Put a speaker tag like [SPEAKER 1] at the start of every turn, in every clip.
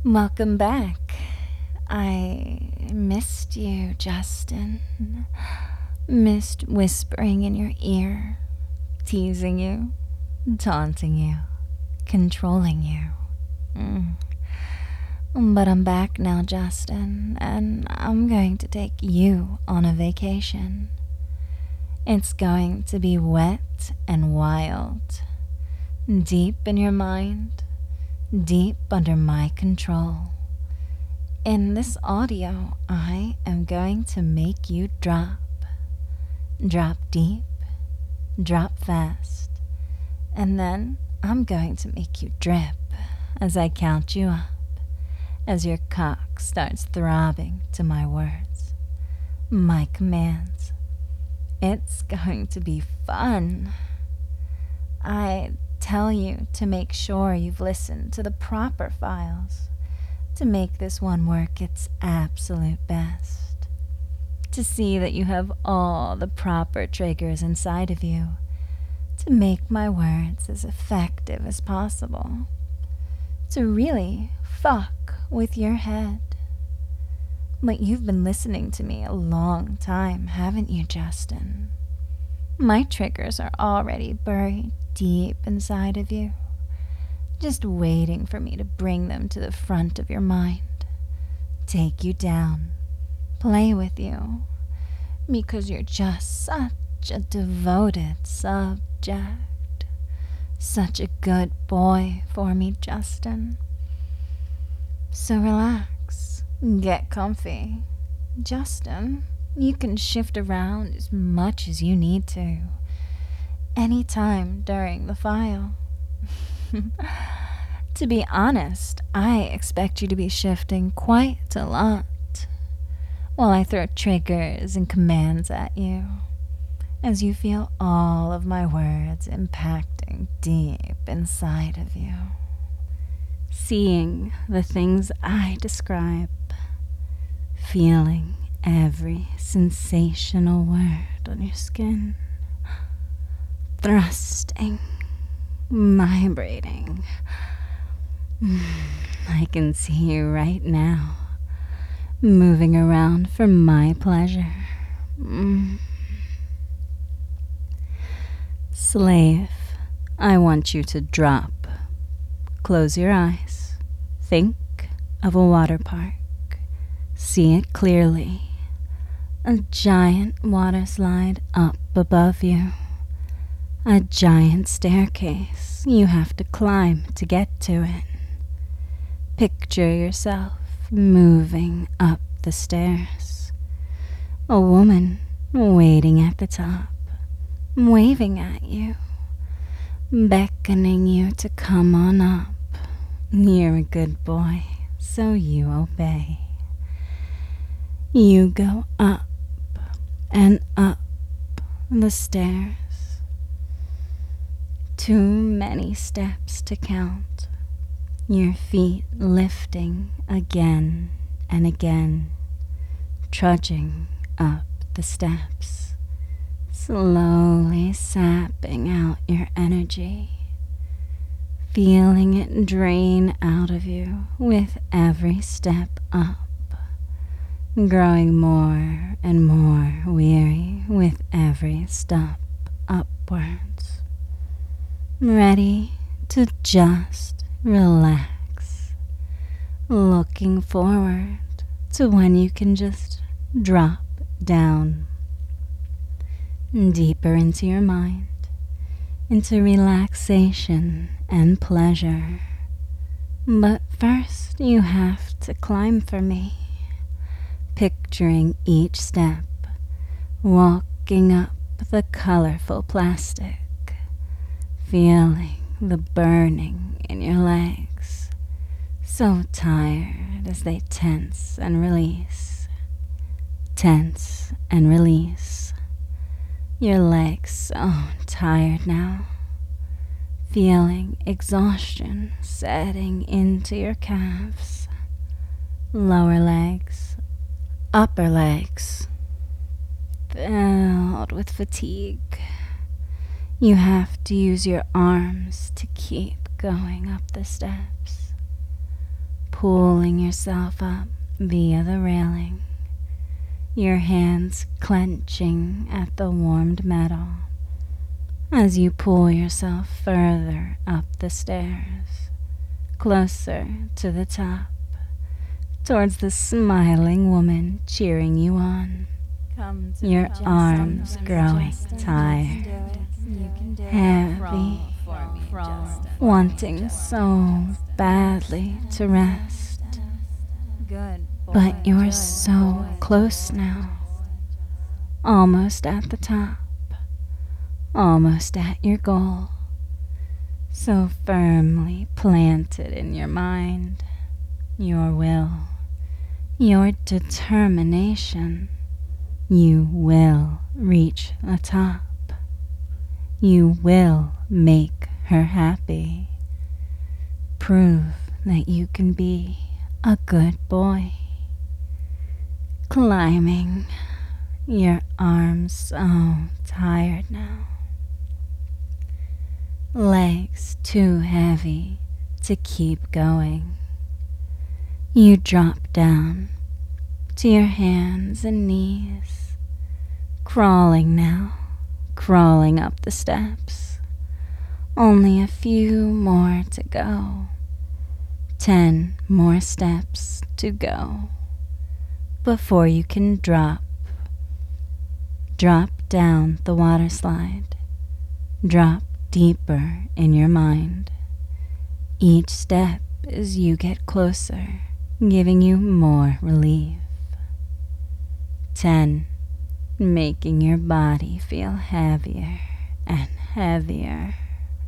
[SPEAKER 1] Welcome back. I missed you, Justin. Missed whispering in your ear, teasing you, taunting you, controlling you. But I'm back now, Justin, and I'm going to take you on a vacation. It's going to be wet and wild, deep in your mind, deep under my control. In this audio, I am going to make you drop. Drop deep, drop fast, and then I'm going to make you drip as I count you up, as your cock starts throbbing to my words, my commands. It's going to be fun. I tell you to make sure you've listened to the proper files to make this one work its absolute best. To see that you have all the proper triggers inside of you to make my words as effective as possible. To really fuck with your head. But you've been listening to me a long time, haven't you, Justin? My triggers are already buried deep inside of you, just waiting for me to bring them to the front of your mind, take you down, play with you, because you're just such a devoted subject, such a good boy for me, Justin. So relax, get comfy. Justin, you can shift around as much as you need to, anytime during the file. To be honest, I expect you to be shifting quite a lot while I throw triggers and commands at you, as you feel all of my words impacting deep inside of you. Seeing the things I describe, feeling every sensational word on your skin, thrusting, vibrating. I can see you right now, moving around for my pleasure. Slave, I want you to drop. Close your eyes. Think of a water park. See it clearly. A giant water slide up above you. A giant staircase you have to climb to get to it. Picture yourself moving up the stairs. A woman waiting at the top, waving at you, beckoning you to come on up. You're a good boy, so you obey. You go up and up the stairs. Too many steps to count. Your feet lifting again and again, trudging up the steps, slowly sapping out your energy, feeling it drain out of you with every step up, growing more and more weary with every step upwards, ready to just relax, looking forward to when you can just drop down deeper into your mind, into relaxation and pleasure. But first you have to climb for me, picturing each step, walking up the colorful plastic, feeling the burning in your legs, so tired as they tense and release, tense and release. Your legs so tired now, feeling exhaustion setting into your calves, lower legs, upper legs, filled with fatigue. You have to use your arms to keep going up the steps, pulling yourself up via the railing, your hands clenching at the warmed metal as you pull yourself further up the stairs, closer to the top, towards the smiling woman cheering you on. Your arms growing tired, heavy, wanting so badly to rest. But you're so close now, almost at the top, almost at your goal, so firmly planted in your mind, your will, your determination. You will reach the top. You will make her happy. Prove that you can be a good boy. Climbing, your arms so tired now. Legs too heavy to keep going. You drop down to your hands and knees, crawling now, crawling up the steps. Only a few more to go. 10 more steps to go before you can drop down the water slide. Drop deeper in your mind. Each step as you get closer, giving you more relief. 10, making your body feel heavier and heavier.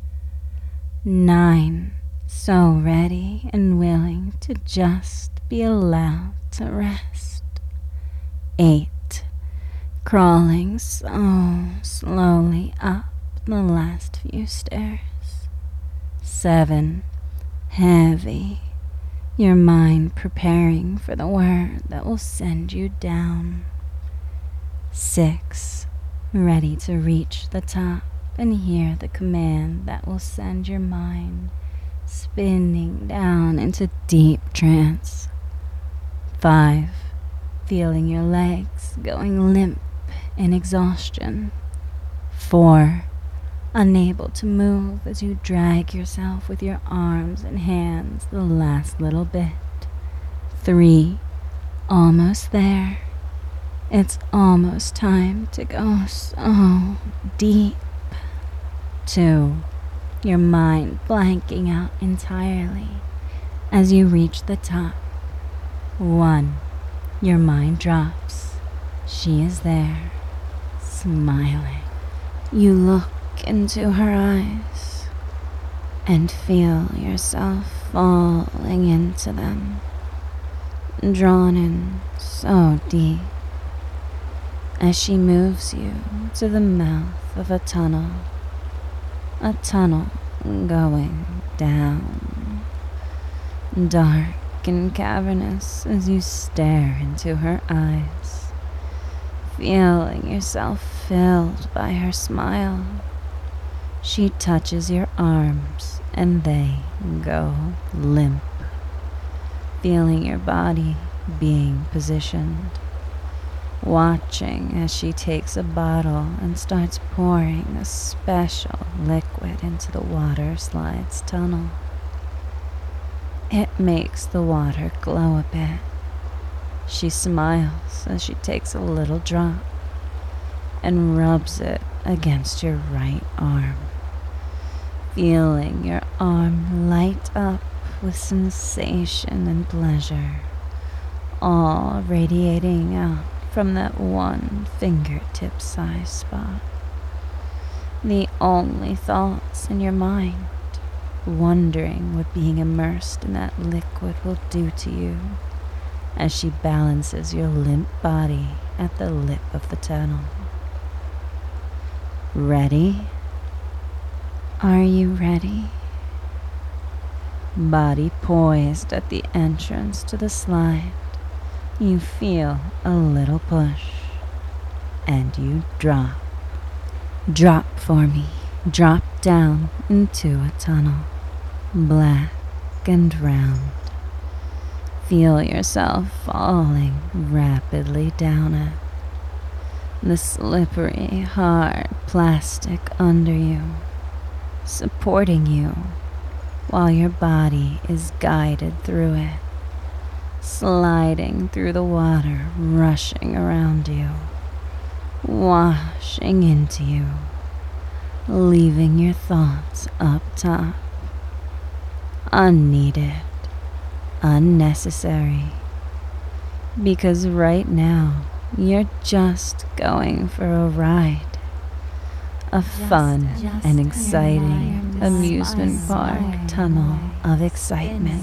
[SPEAKER 1] 9, so ready and willing to just be allowed to rest. 8, crawling so slowly up the last few stairs. 7, heavy, your mind preparing for the word that will send you down. 6, ready to reach the top and hear the command that will send your mind spinning down into deep trance. 5, feeling your legs going limp in exhaustion. 4, unable to move as you drag yourself with your arms and hands the last little bit. 3, almost there. It's almost time to go so deep. 2, your mind blanking out entirely as you reach the top. 1, your mind drops. She is there, smiling. You look into her eyes and feel yourself falling into them, drawn in so deep as she moves you to the mouth of a tunnel going down, dark and cavernous as you stare into her eyes, feeling yourself filled by her smile. She touches your arms and they go limp, feeling your body being positioned, watching as she takes a bottle and starts pouring a special liquid into the water slide's tunnel. It makes the water glow a bit. She smiles as she takes a little drop and rubs it against your right arm, feeling your arm light up with sensation and pleasure, all radiating out from that one fingertip-sized spot. The only thoughts in your mind, wondering what being immersed in that liquid will do to you as she balances your limp body at the lip of the tunnel. Ready? Are you ready? Body poised at the entrance to the slide, you feel a little push, and you drop. Drop for me. Drop down into a tunnel, black and round. Feel yourself falling rapidly down it. The slippery, hard plastic under you, supporting you while your body is guided through it, sliding through the water, rushing around you, washing into you, leaving your thoughts up top, unneeded, unnecessary, because right now you're just going for a ride, a fun and exciting amusement park tunnel of excitement,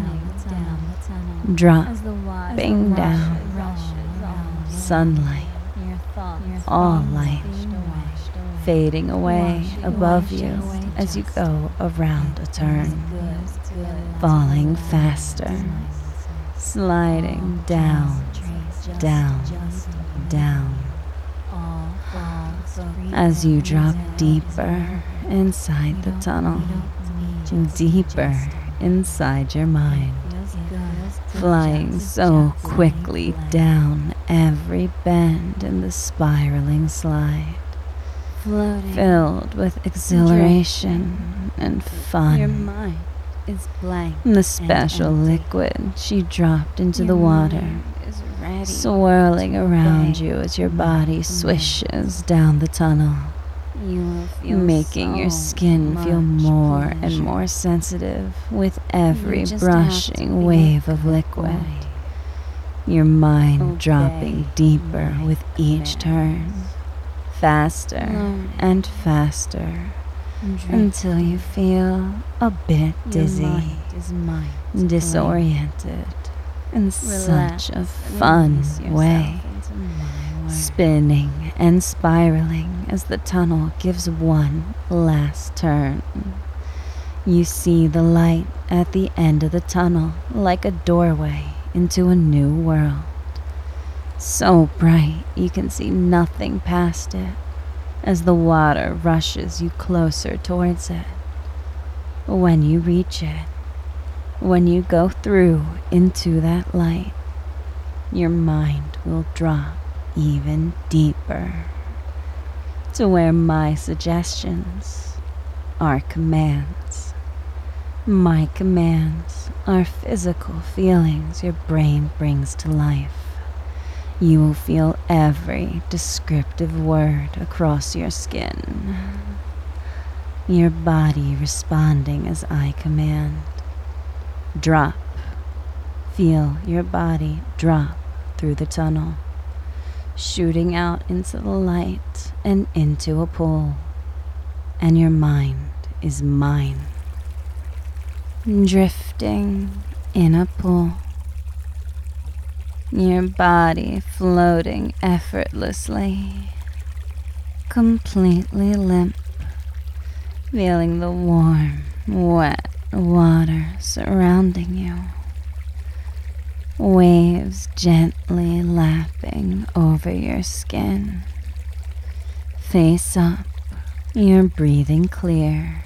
[SPEAKER 1] dropping down, sunlight, all light, fading away above you as you go around a turn, falling faster, sliding down, down, down, as you drop deeper inside the tunnel, deeper inside your mind, flying so quickly down every bend in the spiraling slide, filled with exhilaration and fun.
[SPEAKER 2] Your mind is blank.
[SPEAKER 1] The special liquid she dropped into the water, swirling around you as your body swishes down the tunnel, making your skin feel more and more sensitive with every brushing wave of liquid. Your mind dropping deeper with each turn, faster and faster, until you feel a bit dizzy, disoriented in such a fun way, spinning and spiraling as the tunnel gives one last turn. You see the light at the end of the tunnel like a doorway into a new world, so bright you can see nothing past it as the water rushes you closer towards it. When you reach it, when you go through into that light, your mind will drop even deeper to where my suggestions are commands. My commands are physical feelings your brain brings to life. You will feel every descriptive word across your skin, your body responding as I command. Drop. Feel your body drop through the tunnel, shooting out into the light and into a pool, and your mind is mine, drifting in a pool, your body floating effortlessly, completely limp, feeling the warm, wet water surrounding you, waves gently lapping over your skin. Face up, you're breathing clear,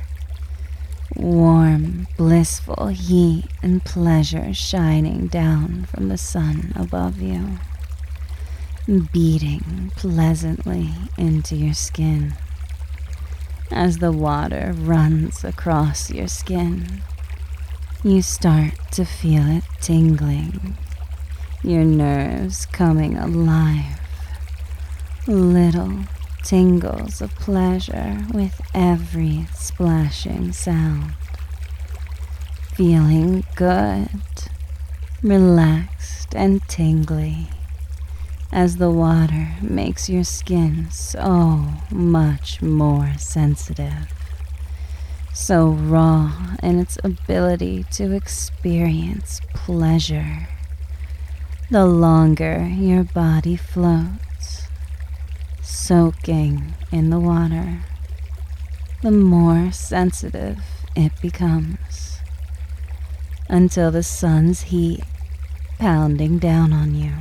[SPEAKER 1] warm, blissful heat and pleasure shining down from the sun above you, beating pleasantly into your skin. As the water runs across your skin, you start to feel it tingling, your nerves coming alive, little tingles of pleasure with every splashing sound. Feeling good, relaxed and tingly, as the water makes your skin so much more sensitive, so raw in its ability to experience pleasure. The longer your body floats, soaking in the water, the more sensitive it becomes, until the sun's heat pounding down on you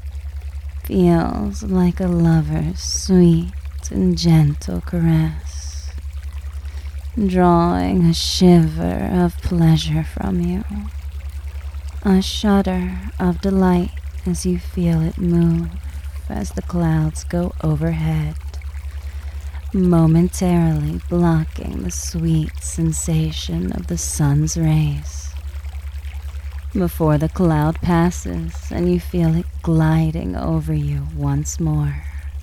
[SPEAKER 1] feels like a lover's sweet and gentle caress, drawing a shiver of pleasure from you, a shudder of delight as you feel it move as the clouds go overhead, momentarily blocking the sweet sensation of the sun's rays. Before the cloud passes and you feel it gliding over you once more,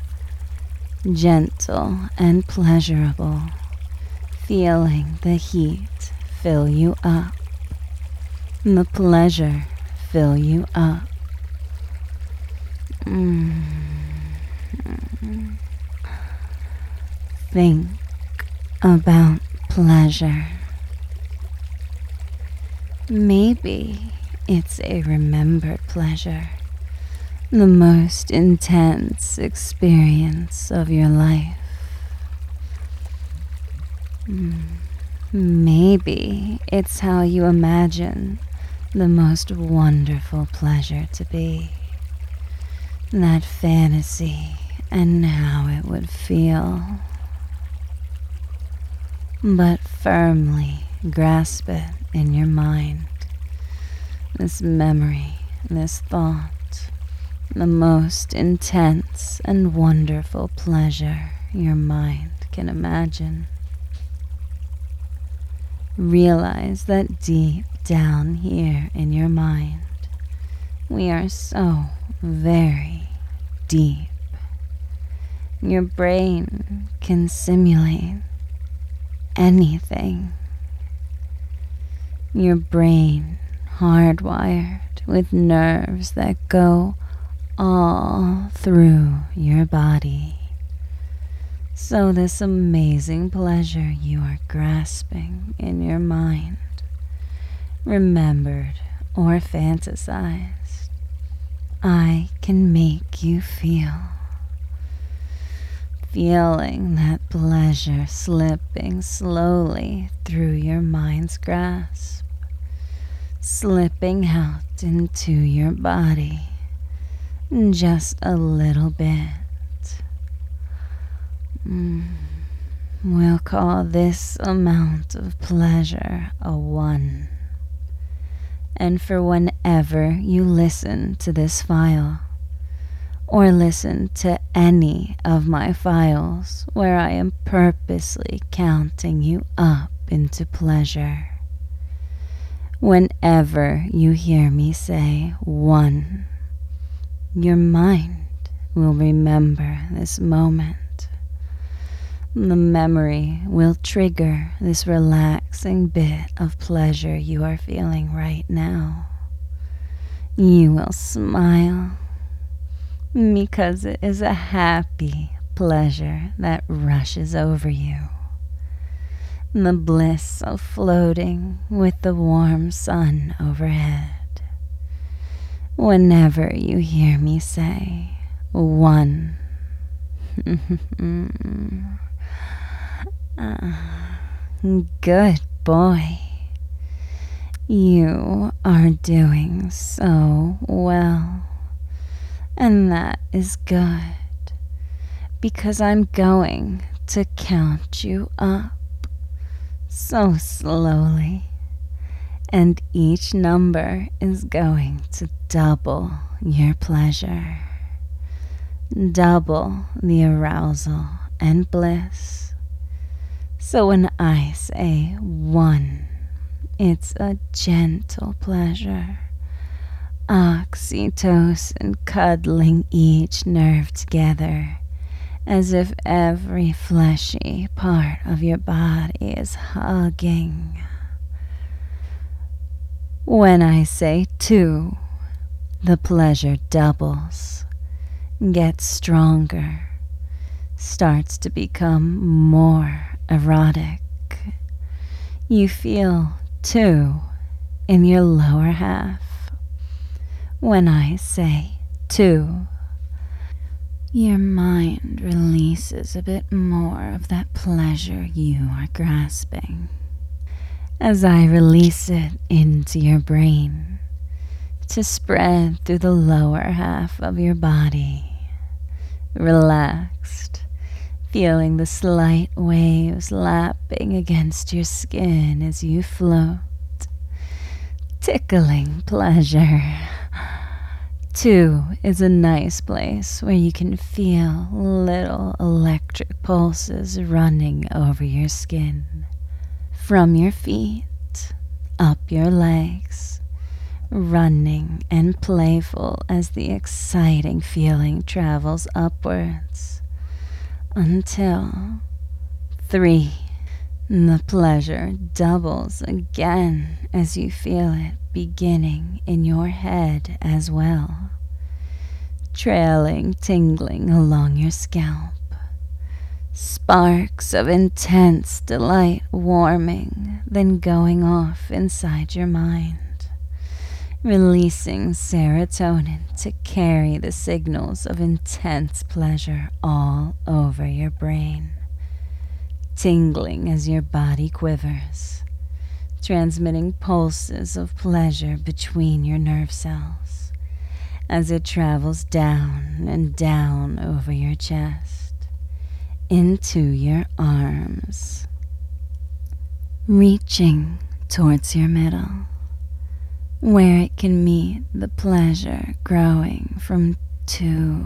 [SPEAKER 1] gentle and pleasurable, feeling the heat fill you up, the pleasure fill you up. Think about pleasure. Maybe it's a remembered pleasure, the most intense experience of your life. Maybe it's how you imagine the most wonderful pleasure to be, that fantasy and how it would feel. But firmly grasp it in your mind, this memory, this thought, the most intense and wonderful pleasure your mind can imagine. Realize that deep down here in your mind, we are so very deep. Your brain can simulate anything. Your brain hardwired with nerves that go all through your body. So this amazing pleasure you are grasping in your mind, remembered or fantasized, I can make you feel. Feeling that pleasure slipping slowly through your mind's grasp, slipping out into your body, just a little bit. We'll call this amount of pleasure a 1. And for whenever you listen to this file, or listen to any of my files where I am purposely counting you up into pleasure, whenever you hear me say 1, your mind will remember this moment. The memory will trigger this relaxing bit of pleasure you are feeling right now. You will smile because it is a happy pleasure that rushes over you. The bliss of floating with the warm sun overhead. Whenever you hear me say 1, good boy. You are doing so well. And that is good, because I'm going to count you up so slowly, and each number is going to double your pleasure, double the arousal and bliss. So when I say 1, it's a gentle pleasure, oxytocin cuddling each nerve together, as if every fleshy part of your body is hugging. When I say 2, the pleasure doubles, gets stronger, starts to become more erotic. You feel 2 in your lower half. When I say 2, your mind releases a bit more of that pleasure you are grasping. As I release it into your brain to spread through the lower half of your body, relaxed, feeling the slight waves lapping against your skin as you float tickling pleasure. 2 is a nice place where you can feel little electric pulses running over your skin, from your feet, up your legs, running and playful as the exciting feeling travels upwards, until 3. The pleasure doubles again as you feel it beginning in your head as well, trailing, tingling along your scalp, sparks of intense delight warming, then going off inside your mind, releasing serotonin to carry the signals of intense pleasure all over your brain, tingling as your body quivers, transmitting pulses of pleasure between your nerve cells as it travels down and down over your chest, into your arms, reaching towards your middle, where it can meet the pleasure growing from 2,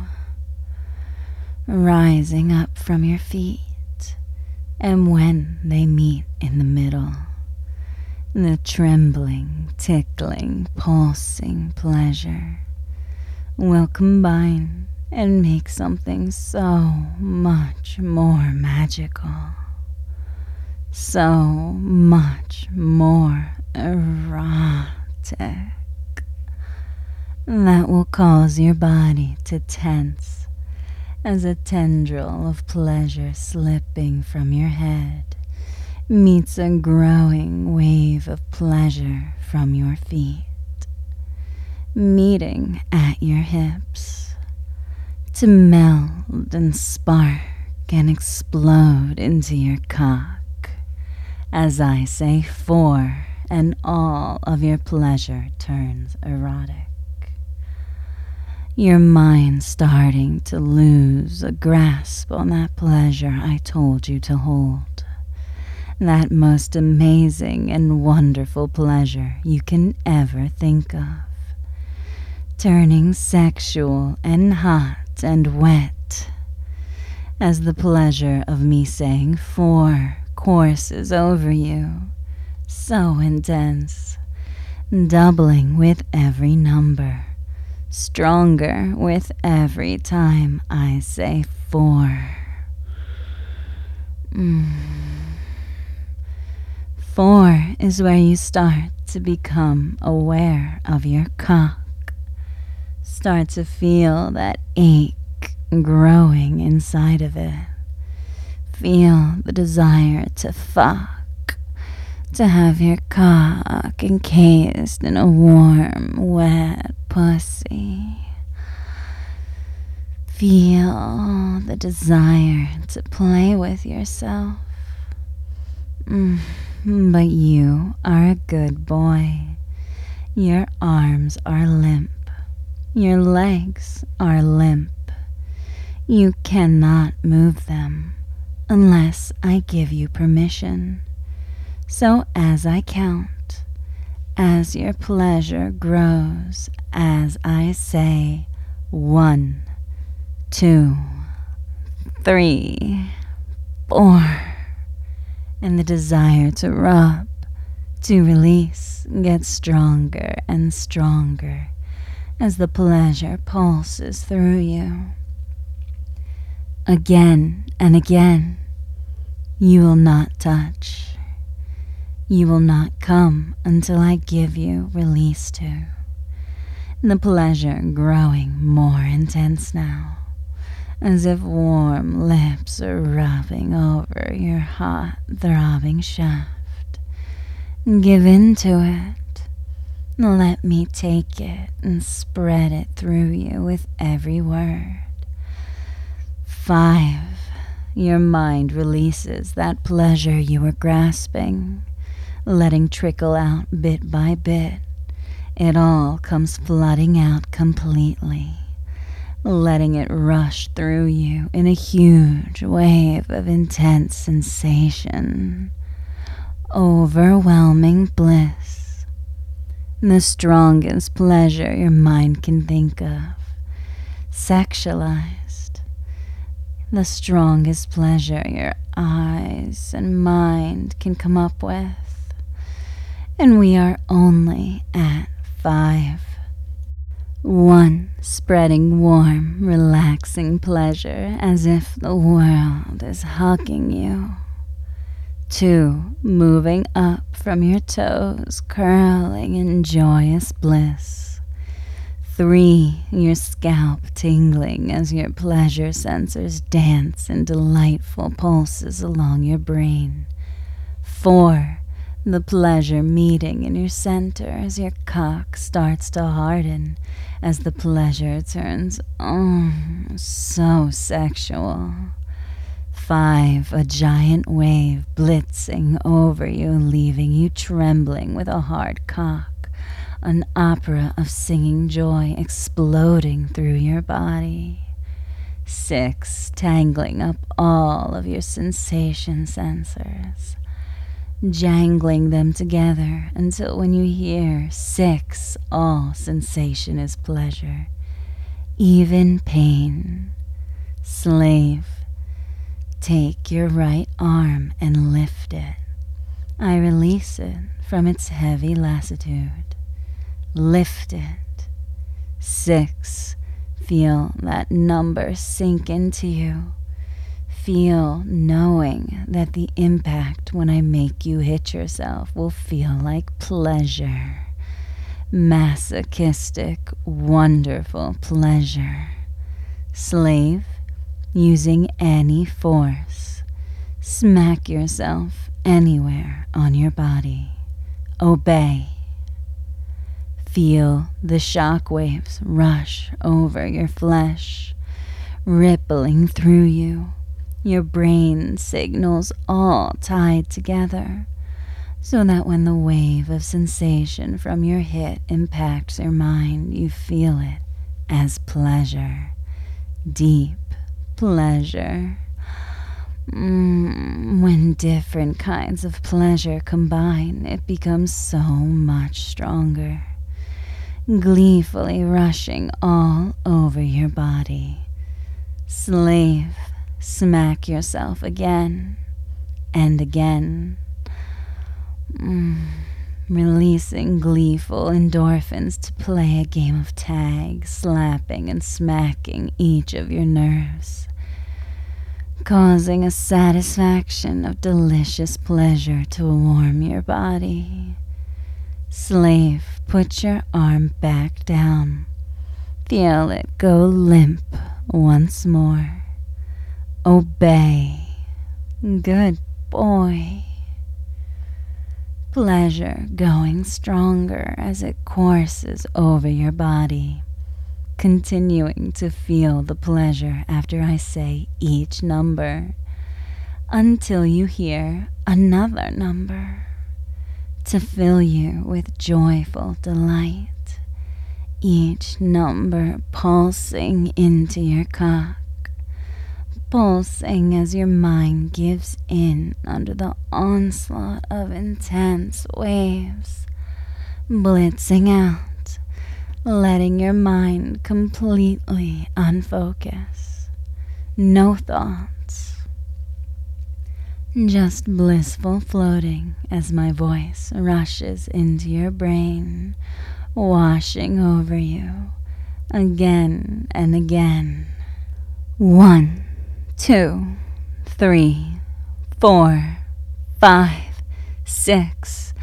[SPEAKER 1] rising up from your feet, and when they meet in the middle, the trembling, tickling, pulsing pleasure will combine and make something so much more magical, so much more erotic, that will cause your body to tense as a tendril of pleasure slipping from your head meets a growing wave of pleasure from your feet, meeting at your hips, to meld and spark and explode into your cock as I say 4 and all of your pleasure turns erotic. Your mind starting to lose a grasp on that pleasure I told you to hold, that most amazing and wonderful pleasure you can ever think of, turning sexual and hot and wet as the pleasure of me saying 4 courses over you, so intense, doubling with every number, stronger with every time I say 4. 4 is where you start to become aware of your cock, start to feel that ache growing inside of it, feel the desire to fuck, to have your cock encased in a warm, wet pussy. Feel the desire to play with yourself. But you are a good boy. Your arms are limp. Your legs are limp. You cannot move them unless I give you permission. So as I count, as your pleasure grows, as I say 1, 2, 3, 4, and the desire to rub, to release, gets stronger and stronger as the pleasure pulses through you. Again and again, you will not touch. You will not come until I give you release to. The pleasure growing more intense now, as if warm lips are rubbing over your hot, throbbing shaft. Give in to it. Let me take it and spread it through you with every word. 5. Your mind releases that pleasure you were grasping, letting trickle out bit by bit. It all comes flooding out completely, letting it rush through you in a huge wave of intense sensation, overwhelming bliss. the strongest pleasure your mind can think of. Sexualized, the strongest pleasure your eyes and mind can come up with. And we are only at 5. 1, spreading warm, relaxing pleasure as if the world is hugging you. 2, moving up from your toes, curling in joyous bliss. 3, your scalp tingling as your pleasure sensors dance in delightful pulses along your brain. 4, the pleasure meeting in your center as your cock starts to harden, as the pleasure turns, so sexual. 5, a giant wave blitzing over you, leaving you trembling with a hard cock, an opera of singing joy exploding through your body. 6, tangling up all of your sensation sensors, jangling them together until when you hear 6, all sensation is pleasure, even pain. Slave, take your right arm and lift it. I release it from its heavy lassitude. Lift it. 6, feel that number sink into you. Feel knowing that the impact when I make you hit yourself will feel like pleasure. Masochistic, wonderful pleasure. Slave, using any force, smack yourself anywhere on your body. Obey. Feel the shock waves rush over your flesh, rippling through you. Your brain signals all tied together, so that when the wave of sensation from your hit impacts your mind, you feel it as pleasure. Deep pleasure. When different kinds of pleasure combine, it becomes so much stronger, gleefully rushing all over your body. Slave, smack yourself again and again, releasing gleeful endorphins to play a game of tag, slapping and smacking each of your nerves, causing a satisfaction of delicious pleasure to warm your body. Slave, put your arm back down. Feel it go limp once more. Obey. Good boy. Pleasure going stronger as it courses over your body, continuing to feel the pleasure after I say each number, until you hear another number, to fill you with joyful delight, each number pulsing into your cock, pulsing as your mind gives in under the onslaught of intense waves, blitzing out, letting your mind completely unfocus. No thoughts, just blissful floating as my voice rushes into your brain, washing over you again and again. 1, 2, 3, 4, 5, 6,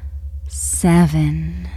[SPEAKER 1] 7.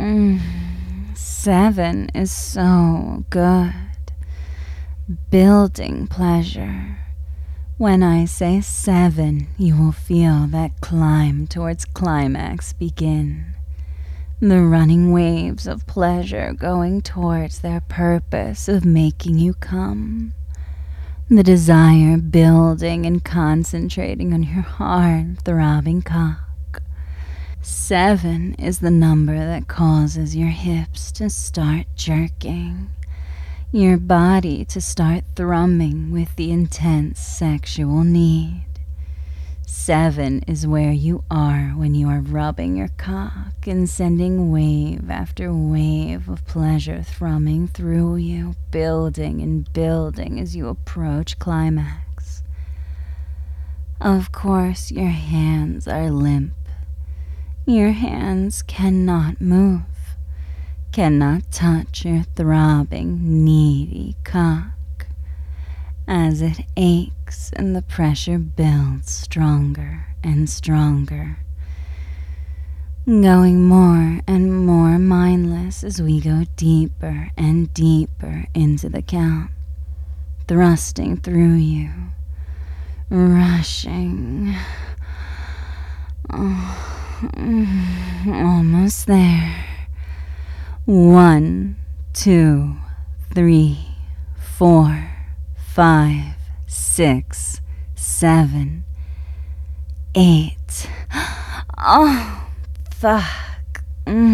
[SPEAKER 1] 7 is so good. Building pleasure. When I say 7, you will feel that climb towards climax begin. The running waves of pleasure going towards their purpose of making you come. The desire building and concentrating on your hard, throbbing cock. 7 is the number that causes your hips to start jerking, your body to start thrumming with the intense sexual need. 7 is where you are when you are rubbing your cock and sending wave after wave of pleasure thrumming through you, building and building as you approach climax. Of course, your hands are limp. Your hands cannot move, cannot touch your throbbing, needy cock. As it aches and the pressure builds stronger and stronger, going more and more mindless as we go deeper and deeper into the count, thrusting through you, rushing, almost there. 1, 2, 3, 4, 5, 6, 7, 8. Oh, fuck.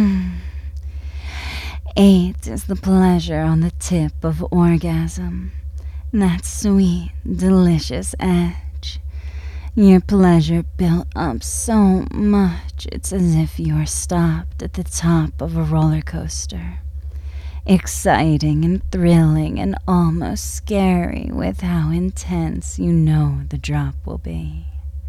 [SPEAKER 1] 8 is the pleasure on the tip of orgasm. That sweet, delicious edge. Your pleasure built up so much, it's as if you are stopped at the top of a roller coaster. Exciting and thrilling and almost scary with how intense you know the drop will be.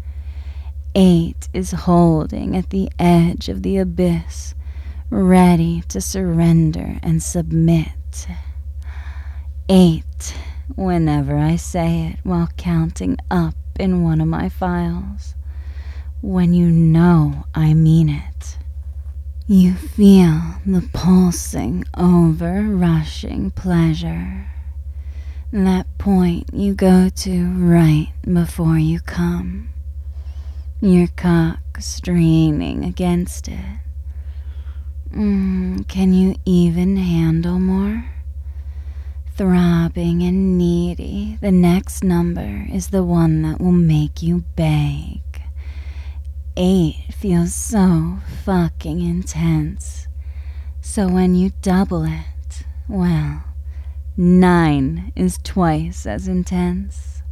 [SPEAKER 1] 8 is holding at the edge of the abyss, ready to surrender and submit. 8, whenever I say it while counting up in one of my files, when you know I mean it. You feel the pulsing, over-rushing pleasure. That point you go to right before you come. Your cock straining against it. Can you even handle more? Throbbing and needy, the next number is the one that will make you beg. 8 feels so fucking intense. So when you double it, well, 9 is twice as intense.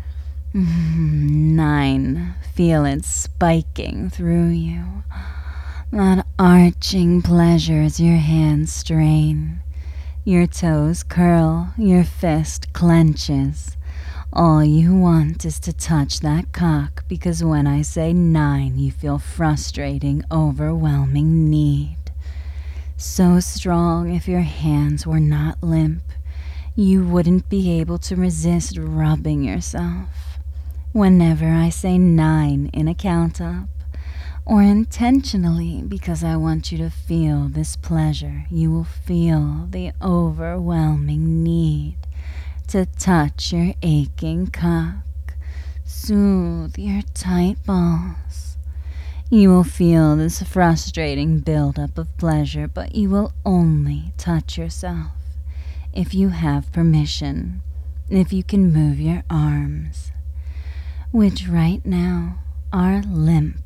[SPEAKER 1] 9, feel it spiking through you. That arching pleasure as your hands strain. Your toes curl, your fist clenches. All you want is to touch that cock because when I say 9, you feel frustrating, overwhelming need. So strong if your hands were not limp, you wouldn't be able to resist rubbing yourself. Whenever I say 9 in a count up, or intentionally because I want you to feel this pleasure, you will feel the overwhelming need to touch your aching cock, soothe your tight balls. You will feel this frustrating buildup of pleasure, but you will only touch yourself if you have permission, if you can move your arms, which right now are limp.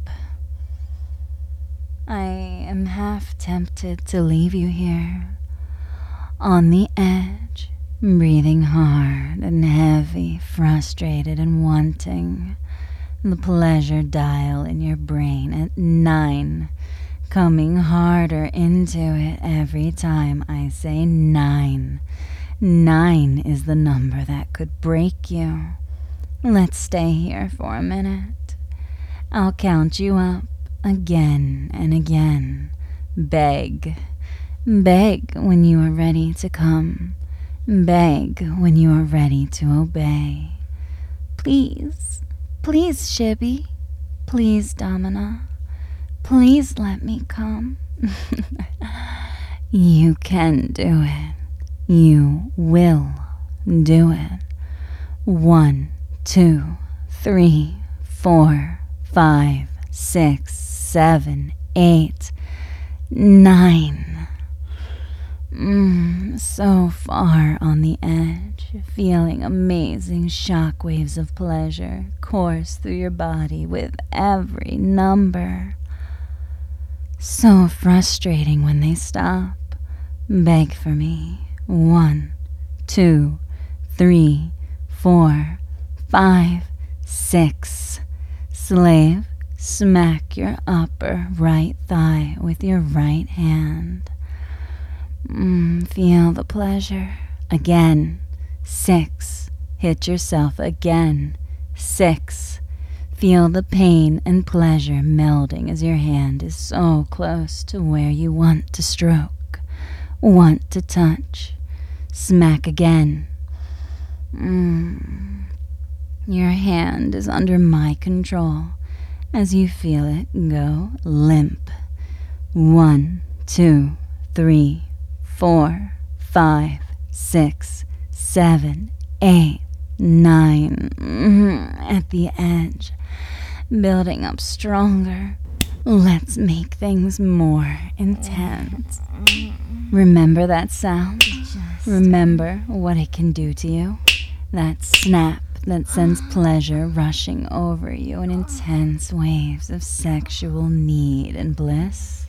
[SPEAKER 1] I am half tempted to leave you here, on the edge, breathing hard and heavy, frustrated and wanting. The pleasure dial in your brain at 9, coming harder into it every time I say 9. 9 is the number that could break you. Let's stay here for a minute. I'll count you up again and again. Beg. Beg when you are ready to come. Beg when you are ready to obey. Please, please, Shibby. Please, Domina. Please let me come. You can do it. You will do it. 1, 2, 3, 4, 5, 6, 7, 8, 9. So far on the edge, feeling amazing shockwaves of pleasure course through your body with every number. So frustrating when they stop. Beg for me. 1, 2, 3, 4, 5, 6, Slave, smack your upper right thigh with your right hand. Feel the pleasure. Again. 6. Hit yourself again. 6. Feel the pain and pleasure melding as your hand is so close to where you want to stroke, want to touch. Smack again. Your hand is under my control as you feel it go limp. 1, 2, 3, 4, 5, 6, 7, 8, 9. At the edge, building up stronger. Let's make things more intense. Remember that sound? Remember what it can do to you? That snap that sends pleasure rushing over you in intense waves of sexual need and bliss.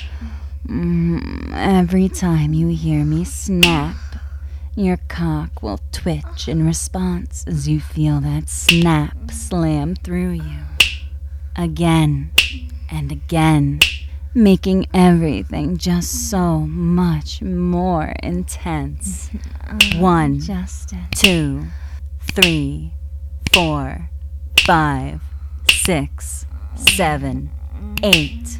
[SPEAKER 1] Every time you hear me snap, your cock will twitch in response as you feel that snap slam through you. Again and again, making everything just so much more intense. 1, 2, 3, 4, 5, 6, 7, 8,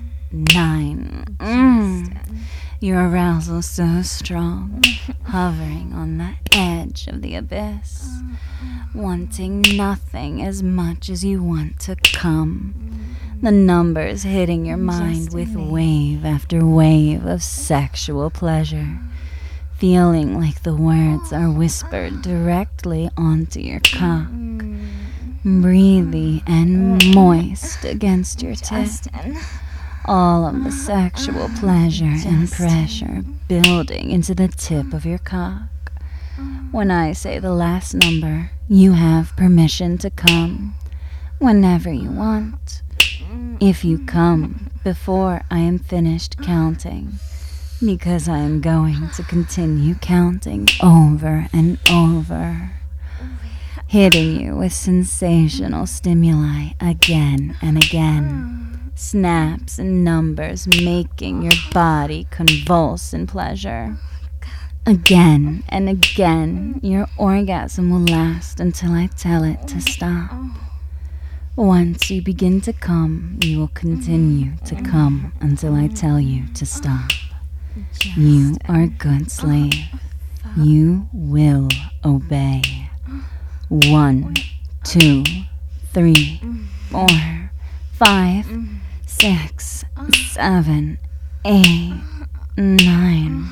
[SPEAKER 1] 9. Your arousal so strong, hovering on the edge of the abyss, wanting nothing as much as you want to come. The numbers hitting your mind with wave after wave of sexual pleasure, feeling like the words are whispered directly onto your cock, breathy and moist against your tit. All of the sexual pleasure and pressure building into the tip of your cock. When I say the last number, you have permission to come whenever you want. If you come before I am finished counting, because I am going to continue counting over and over, hitting you with sensational stimuli again and again, snaps and numbers making your body convulse in pleasure. Again and again, your orgasm will last until I tell it to stop. Once you begin to come, you will continue to come until I tell you to stop. You are a good slave. You will obey. 1, 2, 3, 4, 5, 6, 7, 8, 9.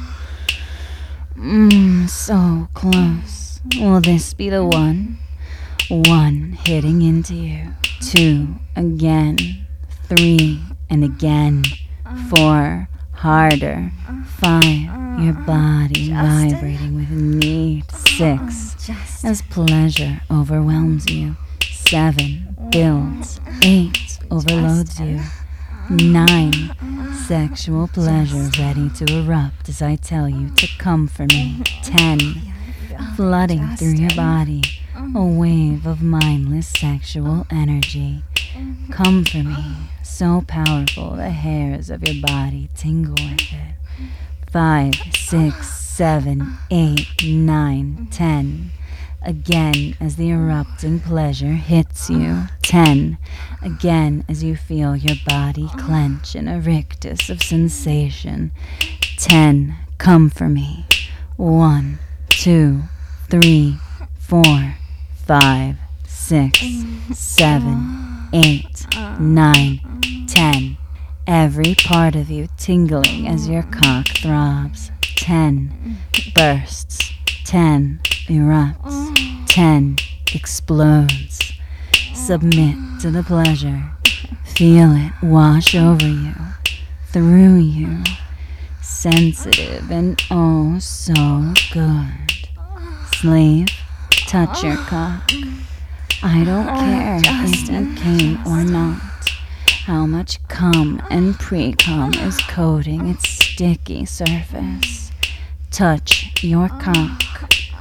[SPEAKER 1] So close. Will this be the one? 1 hitting into you. 2 again. 3 and again. 4 harder. 5 your body vibrating with need. 6 as pleasure overwhelms you. 7 builds. 8 overloads you. 9 sexual pleasure ready to erupt as I tell you to come for me. 10 flooding through your body, a wave of mindless sexual energy. Come for me, so powerful the hairs of your body tingle with it. 5, 6, 7, 8, 9, 10. Again as the erupting pleasure hits you. 10. Again as you feel your body clench in a rictus of sensation. 10. Come for me. 1, 2, 3, 4, 5, 6, 7, 8, 9, 10. Every part of you tingling as your cock throbs. 10. Bursts. 10. Erupts. 10. Explodes. Submit to the pleasure. Feel it wash over you, through you. Sensitive and oh so good. Slave, touch your cock. I don't care if you came or not. How much cum and pre-cum is coating its sticky surface. Touch your cock.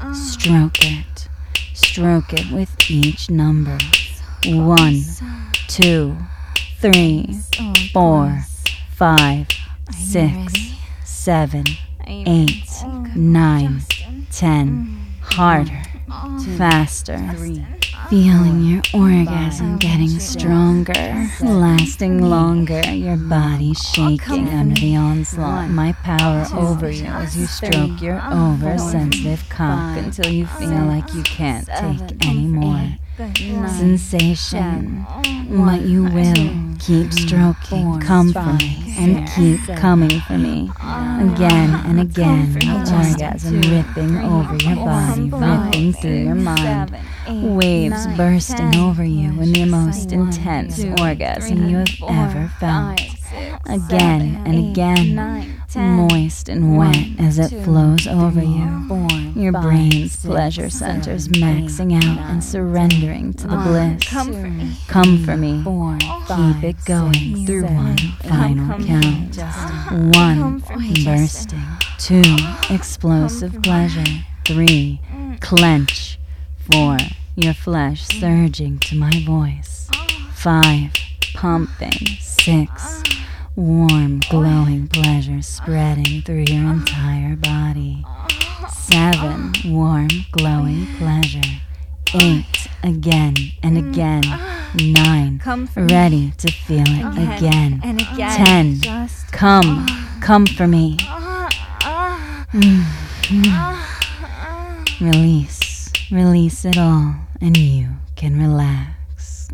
[SPEAKER 1] Stroke it. Stroke it with each number. 1, 2, 3, 4, 5, 6, 7, 8, 9, 10. Harder, faster. 3. Feeling your orgasm getting stronger, lasting longer, your body shaking under the onslaught. My power over you as you stroke your oversensitive cock until you feel like you can't take any more. Sensation, but you will keep stroking, come for me, and keep coming for me. Again and again, orgasm ripping over your body, ripping through your mind. Waves bursting over you in the most intense orgasm you have ever felt. Again and again, moist and wet as it flows over you. Your brain's pleasure centers maxing out and surrendering to the bliss. Come for me. Keep it going through one final count. 1, bursting. 2, explosive pleasure. 3, clench. 4, your flesh surging to my voice. 5, pumping. 6, warm, glowing pleasure spreading through your entire body. 7, warm, glowing pleasure. 8, again and again. 9, ready to feel it again. 10, come for me. Release it all, and you can relax.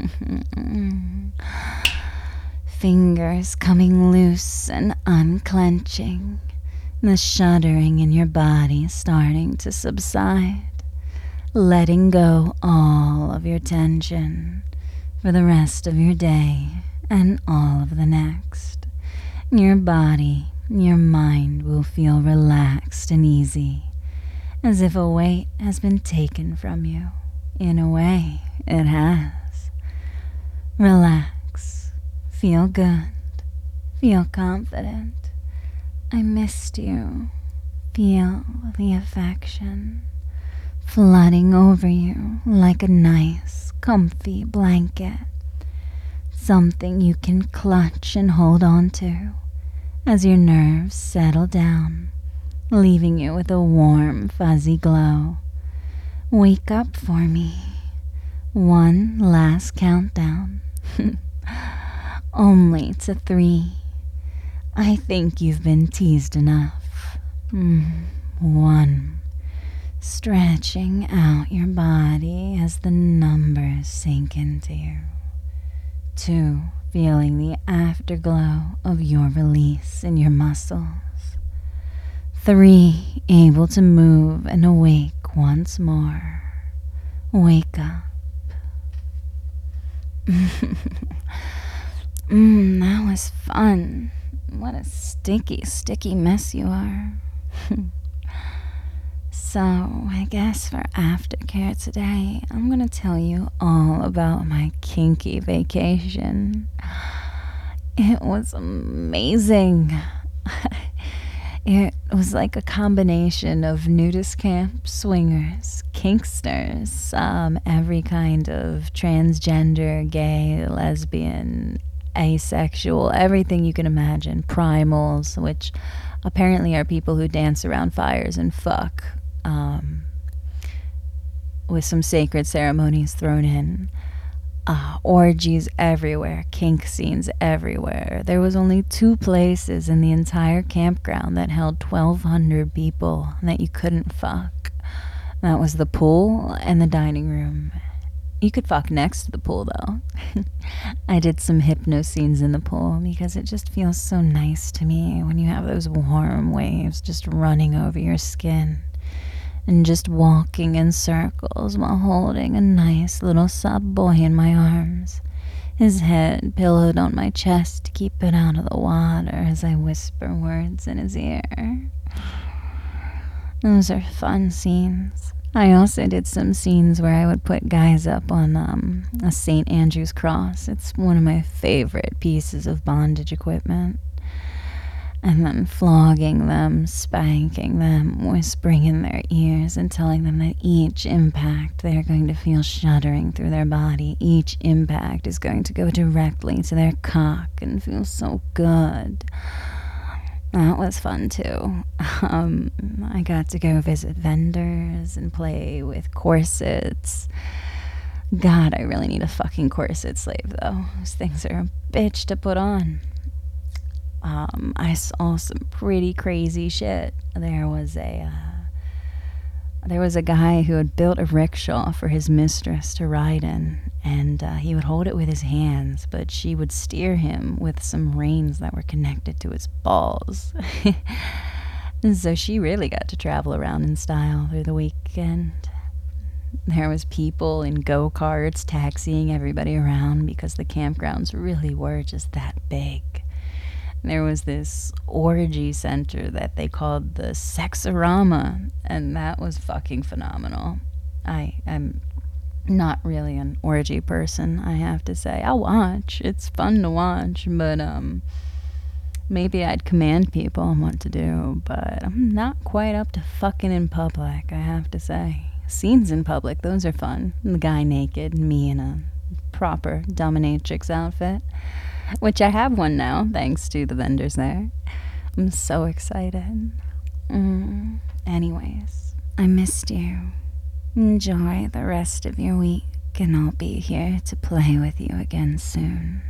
[SPEAKER 1] Fingers coming loose and unclenching, the shuddering in your body starting to subside, letting go all of your tension for the rest of your day and all of the next. Your body, your mind will feel relaxed and easy, as if a weight has been taken from you. In a way, it has. Relax. Feel good. Feel confident. I missed you. Feel the affection flooding over you like a nice, comfy blanket. Something you can clutch and hold on to as your nerves settle down, leaving you with a warm, fuzzy glow. Wake up for me. One last countdown. Only to 3. I think you've been teased enough. 1. Stretching out your body as the numbers sink into you. 2. Feeling the afterglow of your release in your muscles. 3. Able to move and awake once more. Wake up. That was fun. What a sticky mess you are. So, I guess for aftercare today, I'm gonna tell you all about my kinky vacation. It was amazing. It was like a combination of nudist camp, swingers, kinksters, every kind of transgender, gay, lesbian, asexual, everything you can imagine, primals, which apparently are people who dance around fires and fuck, with some sacred ceremonies thrown in. Orgies everywhere, kink scenes everywhere. There was only 2 places in the entire campground that held 1,200 people that you couldn't fuck. That was the pool and the dining room. You could fuck next to the pool, though. I did some hypno scenes in the pool because it just feels so nice to me when you have those warm waves just running over your skin and just walking in circles while holding a nice little sub boy in my arms, his head pillowed on my chest to keep it out of the water as I whisper words in his ear. Those are fun scenes. I also did some scenes where I would put guys up on a St. Andrew's cross. It's one of my favorite pieces of bondage equipment. and then flogging them, spanking them, whispering in their ears and telling them that each impact they're going to feel shuddering through their body. Each impact is going to go directly to their cock and feel so good. That was fun too. I got to go visit vendors and play with corsets. God, I really need a fucking corset slave though. Those things are a bitch to put on. I saw some pretty crazy shit. There was a guy who had built a rickshaw for his mistress to ride in, and he would hold it with his hands, but she would steer him with some reins that were connected to his balls. And so she really got to travel around in style through the weekend. There was people in go-karts taxiing everybody around because the campgrounds really were just that big. There was this orgy center that they called the Sexorama, and that was fucking phenomenal. I'm not really an orgy person, I have to say. I'll watch. It's fun to watch, but maybe I'd command people on what to do, but I'm not quite up to fucking in public, I have to say. Scenes in public, those are fun. The guy naked, me in a proper dominatrix outfit. Which I have one now, thanks to the vendors there. I'm so excited. Anyways, I missed you. Enjoy the rest of your week, and I'll be here to play with you again soon.